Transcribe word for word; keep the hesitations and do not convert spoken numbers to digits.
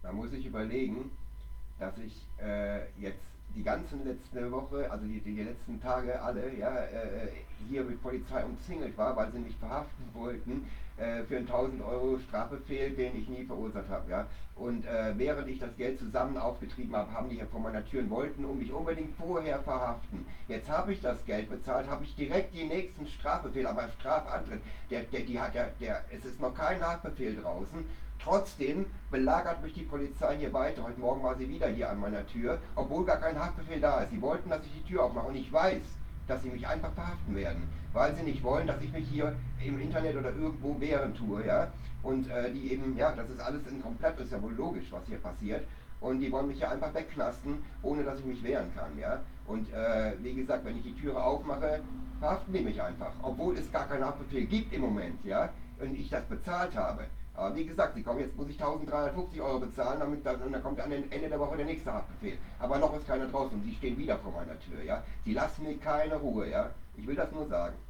Da muss ich überlegen, dass ich äh, jetzt die ganzen letzte Woche, also die, die letzten Tage alle, ja, äh, hier mit Polizei umzingelt war, weil sie mich verhaften wollten äh, für einen tausend Euro Strafbefehl, den ich nie verursacht habe. Ja. Und äh, während ich das Geld zusammen aufgetrieben habe, haben die hier vor meiner Tür und wollten um mich unbedingt vorher verhaften. Jetzt habe ich das Geld bezahlt, habe ich direkt den nächsten Strafbefehl, aber Strafantritt. Der, der, die hat der, der, es ist noch kein Haftbefehl draußen. Trotzdem belagert mich die Polizei hier weiter. Heute Morgen war sie wieder hier an meiner Tür, obwohl gar kein Haftbefehl da ist. Sie wollten, dass ich die Tür aufmache und ich weiß, dass sie mich einfach verhaften werden, weil sie nicht wollen, dass ich mich hier im Internet oder irgendwo wehren tue, ja. Und äh, die eben, ja, das ist alles in komplett, ist ja wohl logisch, was hier passiert. Und die wollen mich hier einfach wegknasten, ohne dass ich mich wehren kann, ja. Und äh, wie gesagt, wenn ich die Türe aufmache, verhaften die mich einfach, obwohl es gar keinen Haftbefehl gibt im Moment, ja. Und ich das bezahlt habe. Aber wie gesagt, sie kommen jetzt, muss ich eintausenddreihundertfünfzig Euro bezahlen, damit dann, und dann kommt an Ende der Woche der nächste Haftbefehl. Aber noch ist keiner draußen und sie stehen wieder vor meiner Tür, ja. Sie lassen mir keine Ruhe, ja. Ich will das nur sagen.